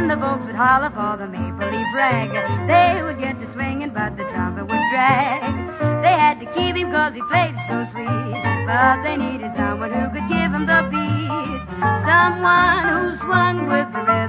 Then the folks would holler for the maple leaf rag. They would get to swinging, but the trumpet would drag. They had to keep him 'cause he played so sweet, but they needed someone who could give him the beat. Someone who swung with the rhythm